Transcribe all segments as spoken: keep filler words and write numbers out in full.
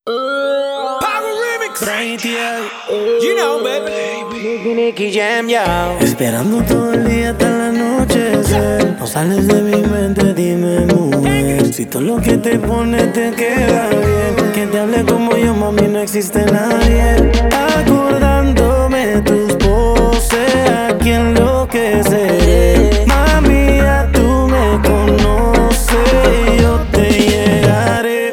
Power Remix. You know, baby. Nicky, Nicky Jam, yo. Esperando todo el día hasta el anochecer. No sales de mi mente, dime, mujer. Si todo lo que te pone te queda bien, que te hable como yo, mami, no existe nadie. Acordándome tus poses, a quien enloqueceré. Mami, ya tú me conoces, yo te llegaré.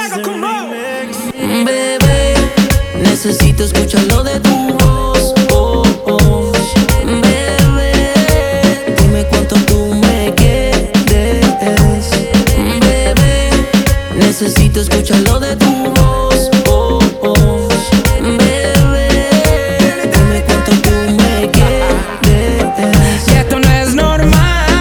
Bebé, necesito escucharlo de tu voz. Oh, oh. Bebé, dime cuánto tú me quieres. Bebé, necesito escucharlo de tu voz. Oh, oh. Bebé, dime cuánto tú me quieres. Y esto no es normal.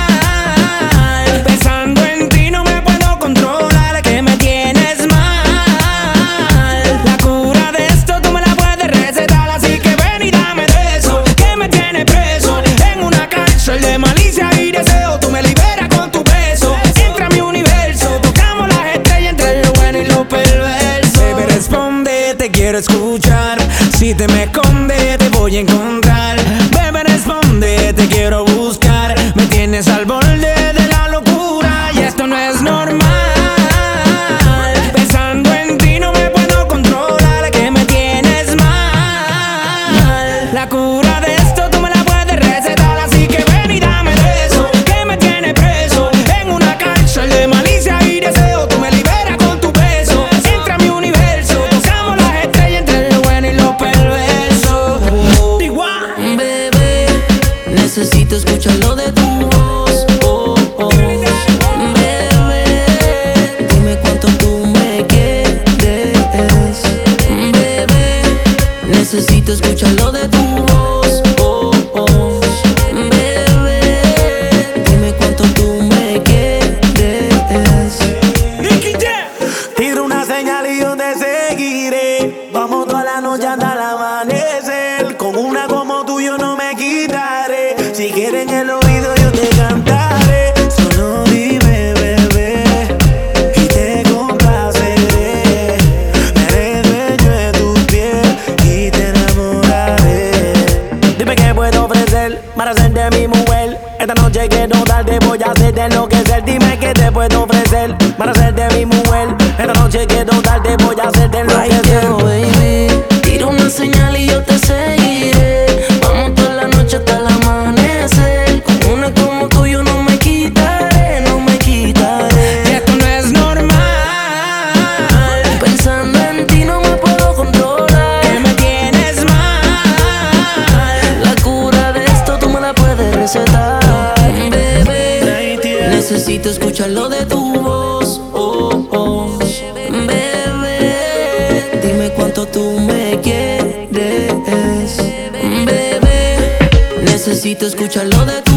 Pensando en ti no me puedo controlar, que me tienes mal. La cura de esto tú me la puedes recetar, así que ven y dame de eso, que me tiene preso en una cárcel de malicia y deseo. Tú me liberas con tu beso, entra a mi universo, tocamos las estrellas entre lo bueno y lo perverso. Baby, responde, te quiero escuchar. Si te me escondes te voy a encontrar. Baby, responde, te quiero buscar. Me tienes al borde de la locura y esto no es normal. Pensando en ti no me puedo controlar, que me tienes mal. La cura de esto tú me la puedes recetar, así que ven y dame de eso, que me tiene preso en una cárcel de malicia y deseo. Tú me liberas con tu beso, entra a mi universo, tocamos las estrellas entre lo bueno y lo perverso. Bebé, necesito escucharlo de tu voz. Oh, oh. Bebé, dime cuánto tú me quieres. Bebé, necesito escucharlo de tu voz. Oh, oh. Bebé, dime cuánto tú me quieres. Nicky Jam. Tiro una señal y yo te seguiré. Vamos toda la noche hasta el amanecer. Con una como tú yo no me quitaré. Si quieres en el oído yo te cantaré. Solo dime, bebé, y te complaceré. Seré dueño de tu piel y te enamoraré. Dime qué puedo ofrecer para hacerte mi mujer. Esta noche quiero darte, voy a hacerte enloquecer. Dime qué te puedo ofrecer para hacerte mi mujer. Esta noche quiero darte, voy a hacerte enloquecer. Oh, baby, tira una señal y yo te seguiré. Vamos toda la noche hasta el amanecer. Con una como tú yo no me quitaré, no me Y quitaré. esto no es normal. Pensando en ti no me puedo controlar, Que me tienes mal. la cura de esto tú me la puedes recetar. Bebé, necesito escucharlo de tu voz. Oh, oh. Bebé, dime cuánto tú me quieres. Bebé, necesito escucharlo de tu voz.